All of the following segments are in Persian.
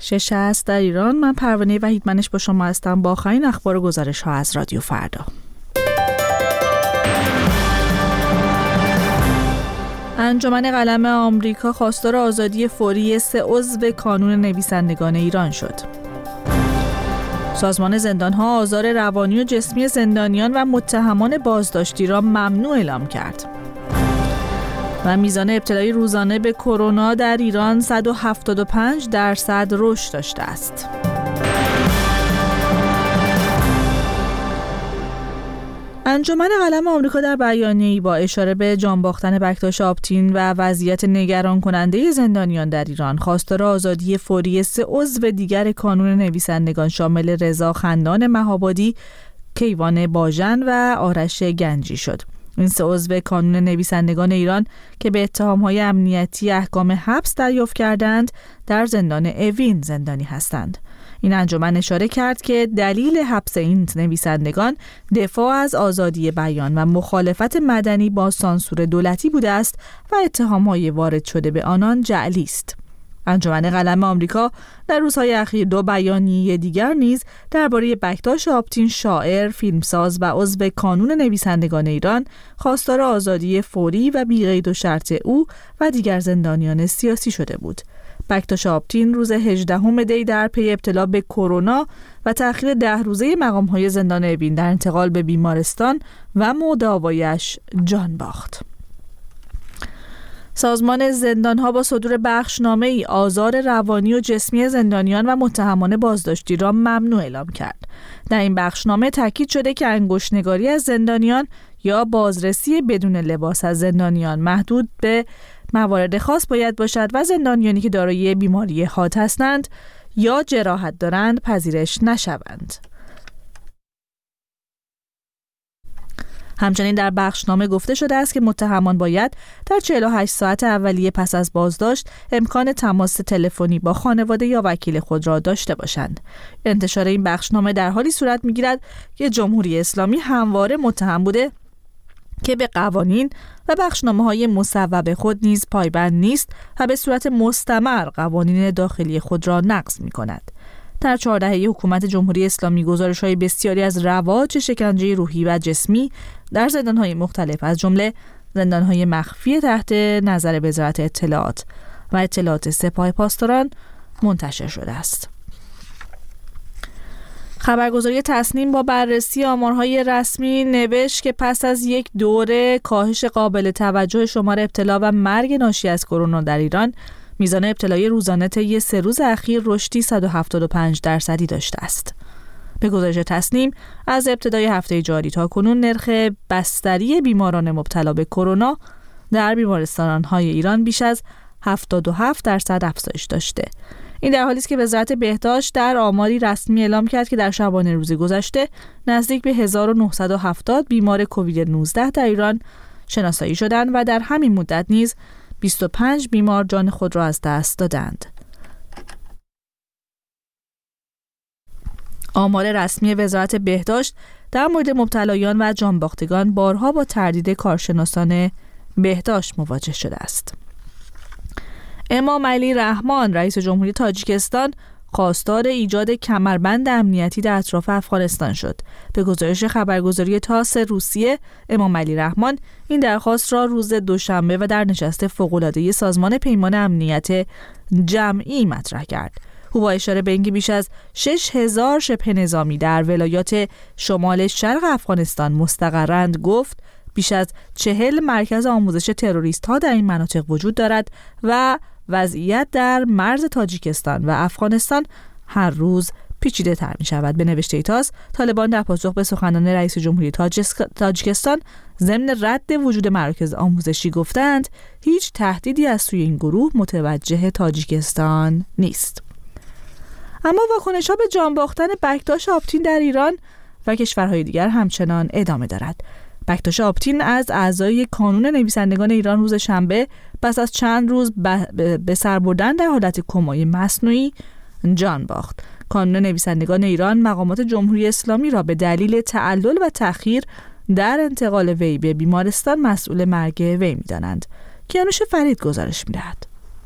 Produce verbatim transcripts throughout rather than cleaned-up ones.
شش هست در ایران. من پروانه وحیدمنش با شما هستم با آخرین اخبار و گزارش ها از رادیو فردا. انجمن قلم آمریکا خواستار آزادی فوری سه عضو کانون نویسندگان ایران شد. سازمان زندان‌ها آزار روانی و جسمی زندانیان و متهمان بازداشتی را ممنوع اعلام کرد. و میزان ابتلای روزانه به کرونا در ایران صد و هفتاد و پنج درصد رشد داشته است. انجمن قلم آمریکا در بیانیه‌ای با اشاره به جان باختن بکتاش آپتین و وضعیت نگران کننده زندانیان در ایران خواستار آزادی فوری سه عضو دیگر کانون نویسندگان شامل رضا خندان مهابادی، کیوان باژن و آرش گنجی شد. این سه عضو کانون نویسندگان ایران که به اتهام‌های امنیتی احکام حبس دریافت کردند در زندان اوین زندانی هستند. این انجمن اشاره کرد که دلیل حبس این نویسندگان دفاع از آزادی بیان و مخالفت مدنی با سانسور دولتی بوده است و اتهام‌های وارد شده به آنان جعلی است. انجمن قلم آمریکا در روزهای اخیر دو بیانیه دیگر نیز درباره بکتاش آپتین، شاعر، فیلمساز و عضو کانون نویسندگان ایران خواستار آزادی فوری و بی‌قید و شرط او و دیگر زندانیان سیاسی شده بود. بکتاش آپتین روز هجدهم دی در پی ابتلا به کرونا و تأخیر ده روزه مقام‌های زندان اوین در انتقال به بیمارستان و مداوایش جان باخت. سازمان زندان‌ها با صدور بخشنامه‌ای آزار روانی و جسمی زندانیان و متهمان بازداشتی را ممنوع اعلام کرد. در این بخشنامه تاکید شده که انگشت‌نگاری از زندانیان یا بازرسی بدون لباس از زندانیان محدود به موارد خاص باید باشد و زندانیانی که دارای بیماری حاد هستند یا جراحت دارند پذیرش نشوند. همچنین در بخشنامه گفته شده است که متهمان باید در چهل و هشت ساعت اولیه پس از بازداشت امکان تماس تلفنی با خانواده یا وکیل خود را داشته باشند. انتشار این بخشنامه در حالی صورت می‌گیرد که جمهوری اسلامی همواره متهم بوده که به قوانین و بخشنامه‌های مصوب خود نیز پایبند نیست و به صورت مستمر قوانین داخلی خود را نقض می‌کند. در چهار دهه حکومت جمهوری اسلامی گزارش‌های بسیاری از رواج شکنجه روحی و جسمی در زندان‌های مختلف از جمله زندان‌های مخفی تحت نظر وزارت اطلاعات و اطلاعات سپاه پاسداران منتشر شده است. خبرگزاری تصنیم با بررسی آمارهای رسمی نوشت که پس از یک دوره کاهش قابل توجه شمار ابتلا و مرگ ناشی از کرونا در ایران، میزان ابتلای روزانه طی سه روز اخیر رشدی صد و هفتاد و پنج درصدی داشته است. به گزارش تصنیم از ابتدای هفته جاری تا کنون نرخ بستری بیماران مبتلا به کرونا در بیمارستان‌های ایران بیش از هفتاد و هفت درصد افزایش داشته. این در حالی است که وزارت بهداشت در آماری رسمی اعلام کرد که در شبانه روز گذشته نزدیک به هزار و نهصد و هفتاد بیمار کووید نوزده در ایران شناسایی شدند و در همین مدت نیز بیست و پنج بیمار جان خود را از دست دادند. آمار رسمی وزارت بهداشت در مورد مبتلایان و جانباختگان بارها با تردید کارشناسان بهداشت مواجه شده است. امام علی رحمان رئیس جمهوری تاجیکستان خواستار ایجاد کمربند امنیتی در اطراف افغانستان شد. به گزارش خبرگزاری تاس روسیه، امام علی رحمان این درخواست را روز دوشنبه و در نشست فوق‌العاده سازمان پیمان امنیت جمعی مطرح کرد. او با اشاره به اینکه بیش از شش هزار شبه نظامی در ولایات شمال شرق افغانستان مستقرند گفت بیش از چهل مرکز آموزش تروریست ها در این مناطق وجود دارد و وضعیت در مرز تاجیکستان و افغانستان هر روز پیچیده تر می شود. به نوشته تاس، طالبان در پاسخ به سخنان رئیس جمهوری تاجیکستان ضمن رد وجود مراکز آموزشی گفتند هیچ تهدیدی از سوی این گروه متوجه تاجیکستان نیست. اما واکنش‌ها به جان باختن بکتاش آپتین در ایران و کشورهای دیگر همچنان ادامه دارد. بکتاش آپتین از اعضای کانون نویسندگان ایران روز شنبه پس از چند روز به سر بردن در حالت کمای مصنوعی جان باخت. کانون نویسندگان ایران مقامات جمهوری اسلامی را به دلیل تعلل و تأخیر در انتقال وی به بیمارستان مسئول مرگ وی می‌دانند. کیانوش فرید گزارش می‌دهد.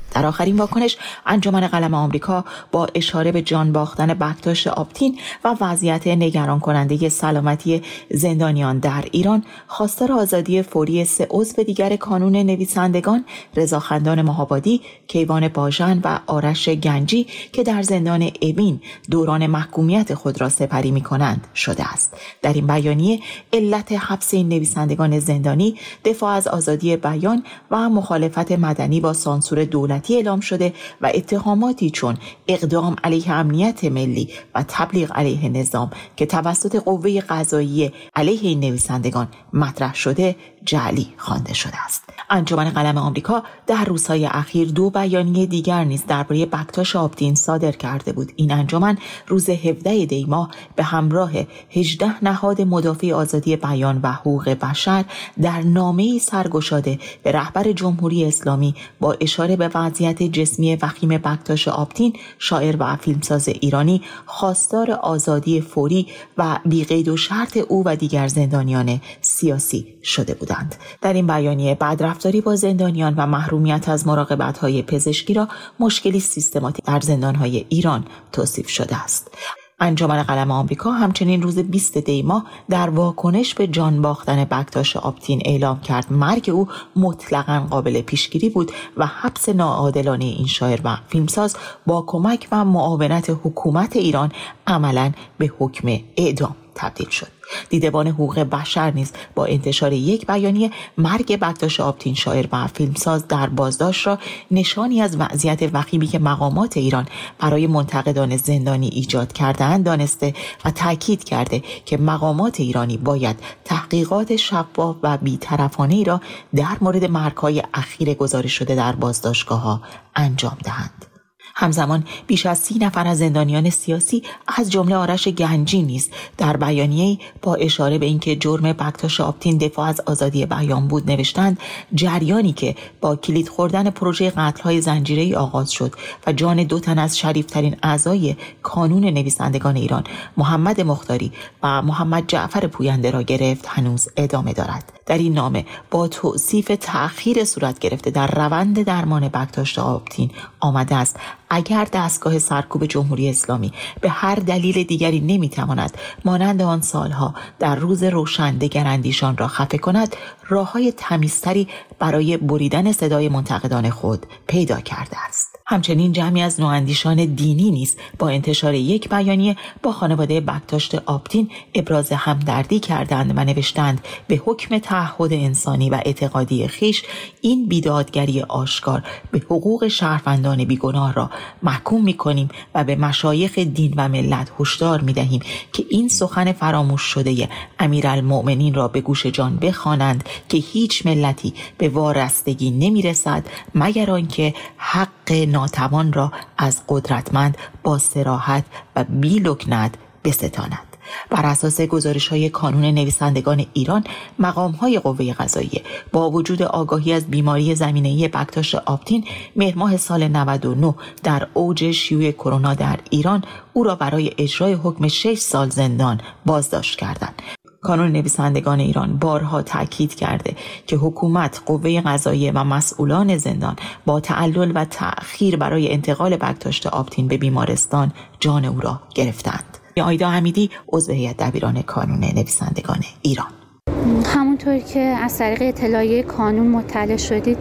در آخرین واکنش، انجمن قلم آمریکا با اشاره به جان باختن بکتاش آپتین و وضعیت نگران کننده سلامتی زندانیان در ایران، خواستار آزادی فوری سه عضو دیگر کانون نویسندگان، رضا خندان مهابادی، کیوان باژن و آرش گنجی که در زندان اوین دوران محکومیت خود را سپری می‌کنند شده است. در این بیانیه علت حبس این نویسندگان زندانی دفاع از آزادی بیان و مخالفت مدنی با سانسور دولتی اعلام شده و اتهاماتی چون اقدام علیه امنیت ملی و تبلیغ علیه نظام که توسط قوه قضاییه علیه این نویسندگان مطرح شده جعلی خوانده شده است. انجمن قلم آمریکا در روزهای اخیر دو بیانیه دیگر نیز درباره بکتاش آپتین صادر کرده بود. این انجمن روز هفدهم دی ماه به همراه هجده نهاد مدافع آزادی بیان و حقوق بشر در نامه‌ای سرگشاده به رهبر جمهوری اسلامی با اشاره به وضعیت جسمی وخیم بکتاش آپتین، شاعر و فیلمساز ایرانی، خواستار آزادی فوری و بی‌قید و شرط او و دیگر زندانیان سیاسی شده بودند. در این بیانیه بدرفتاری با زندانیان و محرومیت از مراقبت‌های پزشکی را مشکلی سیستماتیک در زندان‌های ایران توصیف شده است. انجمن قلم آمریکا همچنین روز بیستم دی ماه در واکنش به جان باختن بکتاش آپتین اعلام کرد مرگ او مطلقاً قابل پیشگیری بود و حبس ناعادلانه این شاعر و فیلمساز با کمک و معاونت حکومت ایران عملاً به حکم اعدام تبدیل شد. دیدبان حقوق بشر نیز با انتشار یک بیانیه مرگ بکتاش آپتین، شاعر و فیلمساز، در بازداشت را نشانی از وضعیت وخیمی که مقامات ایران برای منتقدان زندانی ایجاد کرده‌اند دانسته و تاکید کرده که مقامات ایرانی باید تحقیقات شفاف و بی‌طرفانه‌ای را در مورد مرگ‌های اخیر گزارش شده در بازداشتگاه‌ها انجام دهند. همزمان بیش از سی نفر از زندانیان سیاسی از جمله آرش گنجی نیز در بیانیه‌ای با اشاره به اینکه جرم بکتاش آپتین دفاع از آزادی بیان بود نوشتند جریانی که با کلید خوردن پروژه قتل‌های زنجیره‌ای آغاز شد و جان دو تن از شریفترین اعضای کانون نویسندگان ایران، محمد مختاری و محمد جعفر پوینده را گرفت، هنوز ادامه دارد. در این نامه با توصیف تأخیر صورت گرفته در روند درمان بکتاش آپتین آمده است اگر دستگاه سرکوب جمهوری اسلامی به هر دلیل دیگری نمیتواند مانند آن سالها در روز روشن دگراندیشان را خفه کند، راه‌های تمیزتری برای بریدن صدای منتقدان خود پیدا کرده است. همچنین جمعی از نواندیشان دینی نیز با انتشار یک بیانیه با خانواده بکتاش آپتین ابراز همدردی کردند و نوشتند به حکم تعهد انسانی و اعتقادی خیش این بیدادگری آشکار به حقوق شهروندان بیگناه را محکوم می‌کنیم و به مشایخ دین و ملت هشدار می‌دهیم که این سخن فراموش شده امیرالمؤمنین را به گوش جان بخوانند که هیچ ملتی به وارستگی نمی‌رسد مگر آنکه حق ناتوان را از قدرتمند با صراحت و بی لکنت بستاند. بر اساس گزارش‌های کانون نویسندگان ایران، مقام‌های قوه قضاییه با وجود آگاهی از بیماری زمینه‌ای بکتاش آپتین، مهر ماه سال نود و نه در اوج شیوع کرونا در ایران او را برای اجرای حکم شش سال زندان بازداشت کردند. کانون نویسندگان ایران بارها تاکید کرده که حکومت، قوه قضاییه و مسئولان زندان با تعلل و تأخیر برای انتقال بکتاش آپتین به بیمارستان جان او را گرفتند. آیدا حمیدی، عضو هیئت دبیران کانون نویسندگان ایران: همونطور که از طریق اطلاعیه کانون مطلع شدید،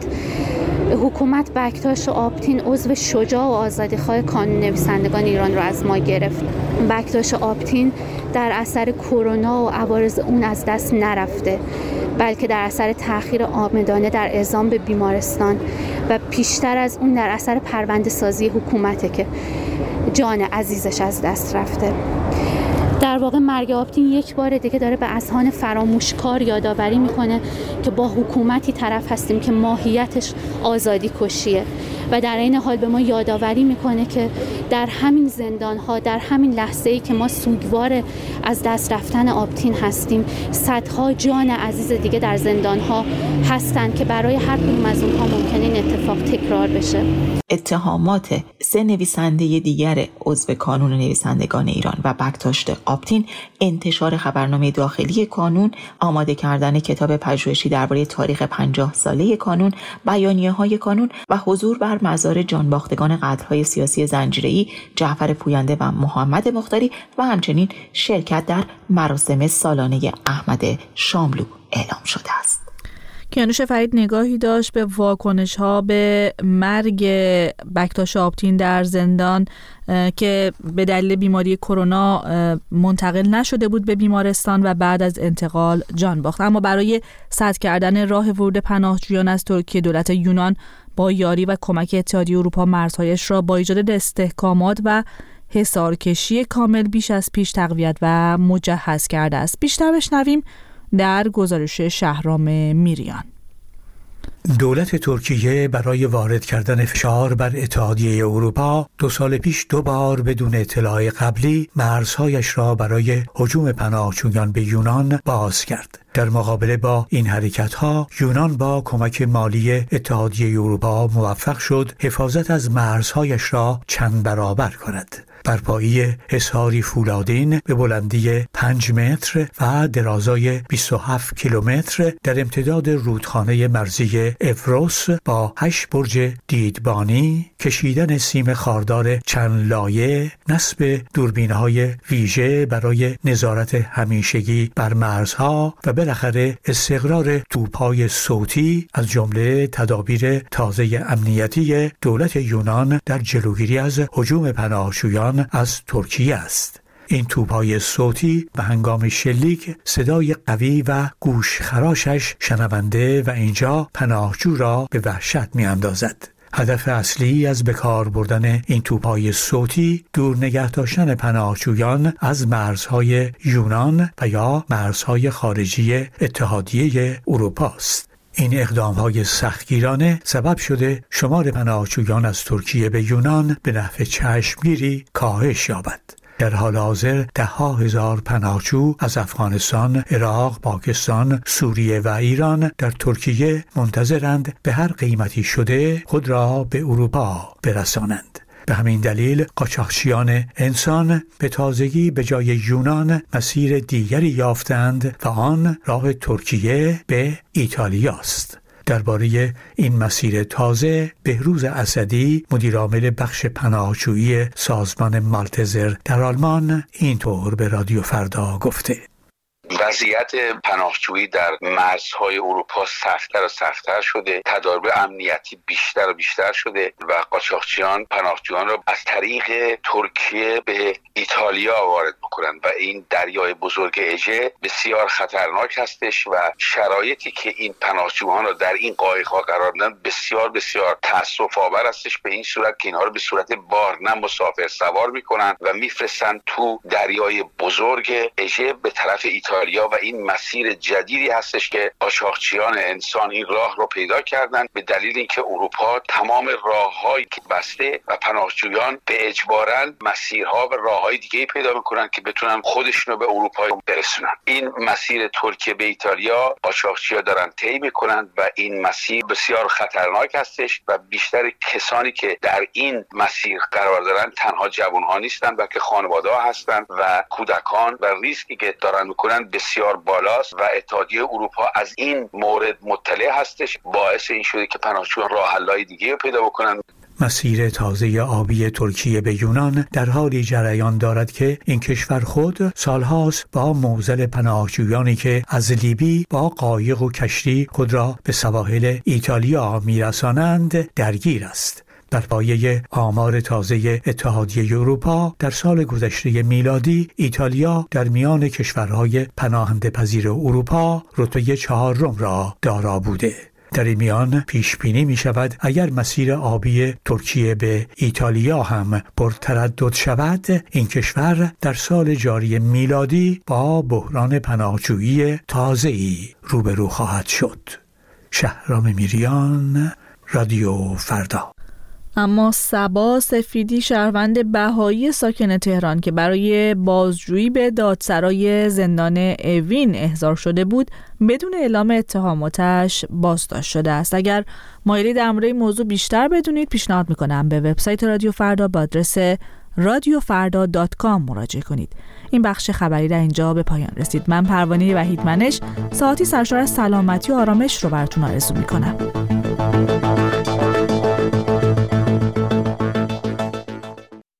حکومت بکتاش آپتین، عضو شجاع و آزادیخواه کانون نویسندگان ایران را از ما گرفت. بکتاش آپتین در اثر کرونا و عوارض اون از دست نرفته، بلکه در اثر تأخیر عامدانه در اعزام به بیمارستان و پیشتر از اون در اثر پرونده سازی حکومته که جان عزیزش از دست رفته. در واقع مرگ آپتین یک بار دیگه داره به اذهان فراموشکار یادآوری میکنه که با حکومتی طرف هستیم که ماهیتش آزادی کشیه و در این حال به ما یادآوری میکنه که در همین زندان‌ها، در همین لحظه‌ای که ما سوگوار از دست رفتن آبتین هستیم، صدها جان عزیز دیگه در زندان‌ها هستند که برای هر کدوم از اونها ممکنه این اتفاق تکرار بشه. اتهامات سه نویسنده دیگر عضو کانون نویسندگان ایران و بکتاشت آبتین، انتشار خبرنامه داخلی کانون، آماده کردن کتاب پژوهشی درباره تاریخ پنجاه ساله کانون، بیانیه‌های کانون و حضور بر مزار جانباختگان قتل‌های سیاسی زنجیره‌ای جعفر پوینده و محمد مختاری و همچنین شرکت در مراسم سالانه احمد شاملو اعلام شده است. کیانوش فرید نگاهی داشت به واکنش‌ها به مرگ بکتاش آبتین در زندان که به دلیل بیماری کرونا منتقل نشده بود به بیمارستان و بعد از انتقال جان باخت. اما برای سد کردن راه ورود پناهجویان از ترکیه، دولت یونان با یاری و کمک اتحادیه اروپا مرزهایش را با ایجاد استحکامات و حصارکشی کامل بیش از پیش تقویت و مجهز کرده است. بیشتر بشنویم در گزارش شهرام میریان. دولت ترکیه برای وارد کردن فشار بر اتحادیه اروپا دو سال پیش دو بار بدون اطلاع قبلی مرزهایش را برای هجوم پناهجویان به یونان باز کرد. در مقابله با این حرکت‌ها یونان با کمک مالی اتحادیه اروپا موفق شد حفاظت از مرزهایش را چند برابر کند. برپایی حصاری فولادین به بلندی پنج متر و درازای بیست و هفت کیلومتر در امتداد رودخانه مرزی افروس با هشت برج دیدبانی، کشیدن سیم خاردار چند لایه، نصب دوربین‌های ویژه برای نظارت همیشگی بر مرزها و بالاخره استقرار توپ‌های صوتی از جمله تدابیر تازه امنیتی دولت یونان در جلوگیری از هجوم پناهجویان از ترکیه است. این توپ‌های صوتی به هنگام شلیک صدای قوی و گوشخراشش شنونده و اینجا پناهجو را به وحشت می‌اندازد. هدف اصلی از بکار بردن این توپ‌های صوتی دور نگه داشتن پناهجویان از مرزهای یونان و یا مرزهای خارجی اتحادیه اروپا است. این اقدام‌های سختگیرانه سبب شده شمار پناهجویان از ترکیه به یونان به نحو چشمگیری کاهش یابد. در حال حاضر ده ها هزار پناهجو از افغانستان، عراق، پاکستان، سوریه و ایران در ترکیه منتظرند به هر قیمتی شده خود را به اروپا برسانند. به همین دلیل قاچاقچیان انسان به تازگی به جای یونان مسیر دیگری یافتند و آن راه ترکیه به ایتالیا است. درباره این مسیر تازه بهروز اسدی، مدیرعامل بخش پناهجویی سازمان مالتزر در آلمان اینطور به رادیو فردا گفته: وضعیت پناهجویی در مرزهای اروپا سخت‌تر و سخت‌تر شده، تدابیر امنیتی بیشتر و بیشتر شده و قاچاقچیان پناهجویان را از طریق ترکیه به ایتالیا وارد می‌کنند و این دریای بزرگ اژه بسیار خطرناک هستش و شرایطی که این پناهجویان را در این قایق‌ها قرار میدن بسیار بسیار تأسف‌آور هستش، به این صورت که اینها را به صورت بارنه مسافر سوار می‌کنند و می‌فرستند تو دریای بزرگ اژه به طرف ایتالیا و این مسیر جدیدی هستش که قاچاقچیان انسان این راه رو پیدا کردن به دلیل اینکه اروپا تمام راه‌هایی که بسته و پناهجویان به اجباراً مسیرها و راه‌های دیگه‌ای پیدا می‌کنن که بتونن خودشون رو به اروپا برسونن. این مسیر ترکیه به ایتالیا قاچاقچی‌ها دارن طی می‌کنن و این مسیر بسیار خطرناک هستش و بیشتر کسانی که در این مسیر قرار دارن تنها جوان‌ها نیستن بلکه خانواده‌ها هستن و کودکان و ریسکی که دارن می‌کنن بسیار بالاست و اتحادیه اروپا از این مورد مطلع هستش، باعث این شده که پناهجویان راه حل‌های دیگه رو پیدا بکنن. مسیر تازه آبی ترکیه به یونان در حالی جریان دارد که این کشور خود سالهاست با معضل پناهجویانی که از لیبی با قایق و کشتی خود را به سواحل ایتالیا میرسانند درگیر است. در پایه آمار تازه اتحادیه اروپا در سال گذشته میلادی ایتالیا در میان کشورهای پناهنده پذیر اروپا رتبه چهارم را دارا بوده. در این میان پیش بینی می شود اگر مسیر آبی ترکیه به ایتالیا هم پرتردد شود، این کشور در سال جاری میلادی با بحران پناهجویی تازه‌ای روبرو خواهد شد. شهرام میریان، رادیو فردا. اما صبا سفیدی، شهروند بهایی ساکن تهران که برای بازجویی به دادسرای زندان اوین احضار شده بود، بدون اعلام اتهاماتش بازداشت شده است. اگر مایلی در مورد این موضوع بیشتر بدونید، پیشنهاد میکنم به وبسایت رادیو فردا با آدرس رادیو فردا دات کام مراجعه کنید. این بخش خبری در اینجا به پایان رسید. من پروانه وحیدمنش ساعتی سرشار از سلامتی و آرامش رو براتون آرزو میکنم.